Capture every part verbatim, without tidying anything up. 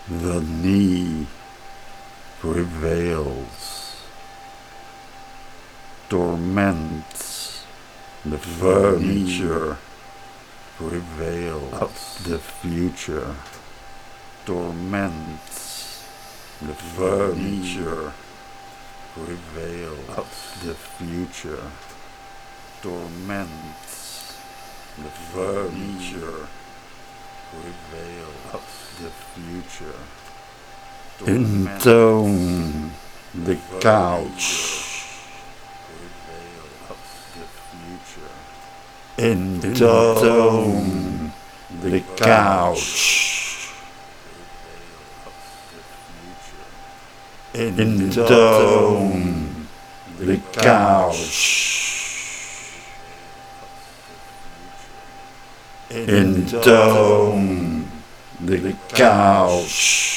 The knee prevails, torments the furniture, prevails of the future, torments the furniture, prevails of the future, torments the furniture, prevail of the future. Intone the couch. Prevail of the future. Intone the couch. Intone the couch. Intone the couch.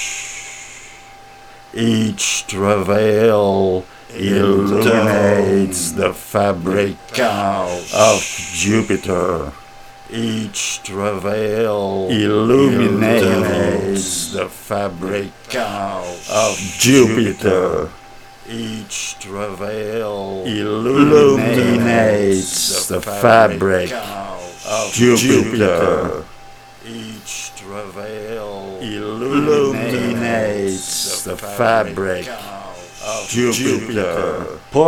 Each travail illuminates the fabric couch of Jupiter. Each travail illuminates the fabric couch of Jupiter. Each travail illuminates the fabric of Jupiter. Each travail illuminates the fabric of Jupiter.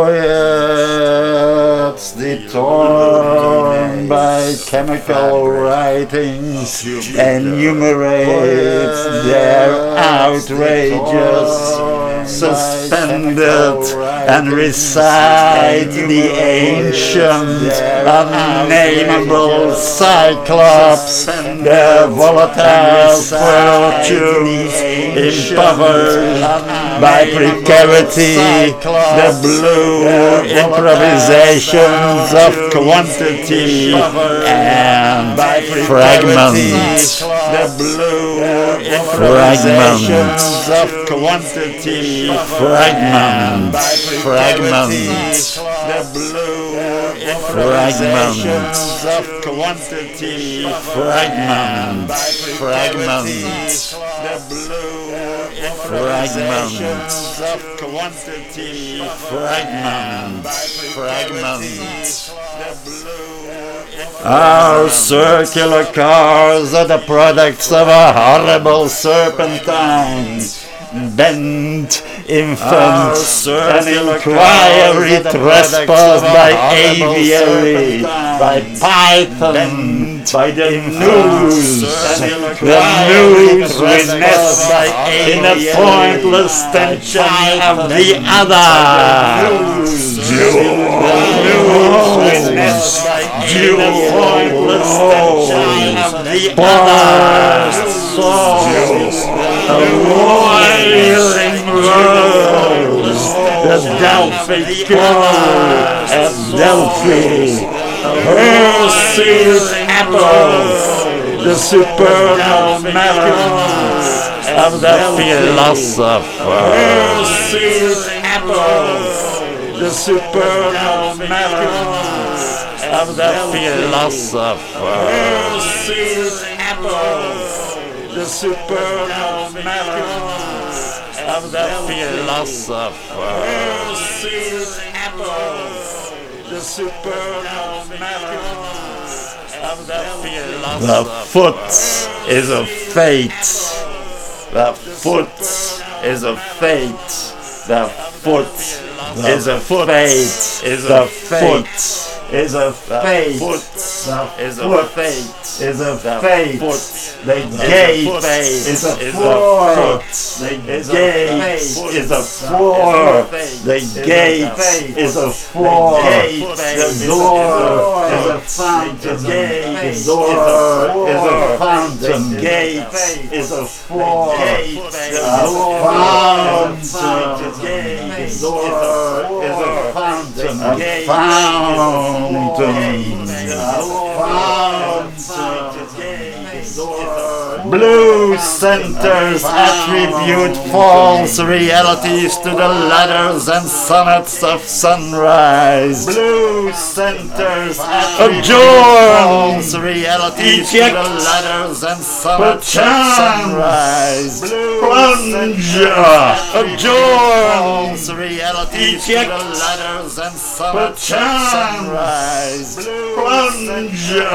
Poets torn by chemical writings enumerate their outrageous suspended and recite the ancient unnameable cyclops, their volatile fortunes impoverished by precarity, the blue improvisations of quantity and fragments, the blue improvisations of quantity, fragments, fragments, the blue improvisations of quantity, fragments, fragments, the blue fragments of quantity, fragments, fragments, the blue. Our circular cars are the products of a horrible serpentine, bent infants, an inquiry trespassed by aviary, by python, by the noose, the noose we nest in a pointless tension of the other. The noose we nest in a pointless tension of the other. A wailing world, the Delphic girl at Delphi, her sealed apples, the supernal melons of the philosopher. Her sealed apples, the supernal melons of the philosopher. Her sealed apples, the supernal melons of the philosopher. Her sealed apples, the supernal melons of the philosopher. The foot is a fate. The foot is a fate. The foot is a fate. Is a fate. Is a fate. The foot is a fate. Is a fate. The gate is a floor. The gate is a floor. The gate is a floor. The door is a fountain. The door is a fountain. The gate is a floor. The fountain. The door is a fountain. A fountain. Fountain. Blue centers attribute false realities to the ladders and sonnets of sunrise. Blue centers attribute false realities to the ladders and sonnets of sunrise. Plunger, false realities to the ladders and sonnets of sunrise. Plunger,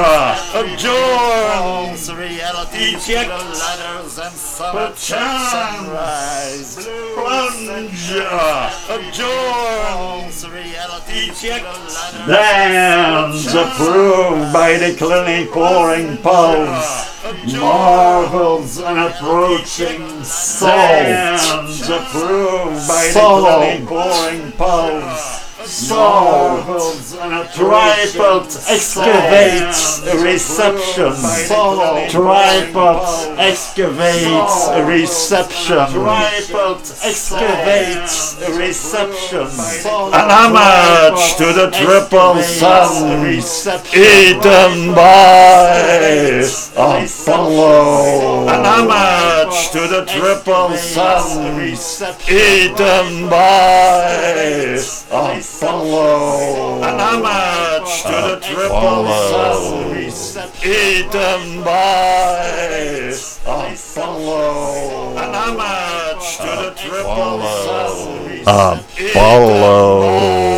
false realities to the ladders and sonnets of sunrise. Plunger, false realities to the ladders. Dance approved by the clinic pouring pulse. Marvels and approaching salt. Dance approved by the clinic pouring pulse. Marvels and tripod excavates reception. Tripod excavates reception. Tripod excavates reception. An homage to the triple sun, eaten by Apollo. An homage to the triple sun, eaten by Apollo. An homage to the triple sun, eaten by Apollo. An homage to the triple sun, Apollo.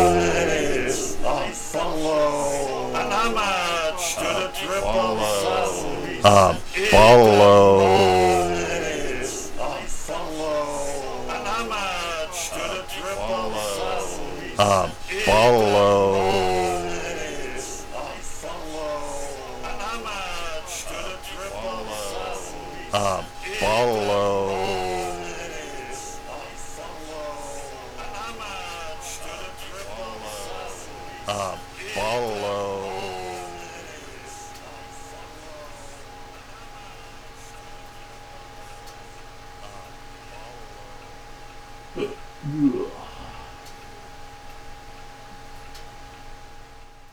An homage to the triple sun, Apollo. An homage to the triple sun, Apollo. An homage to the triple sun, Apollo. An homage to the triple sun, Apollo. Apollo.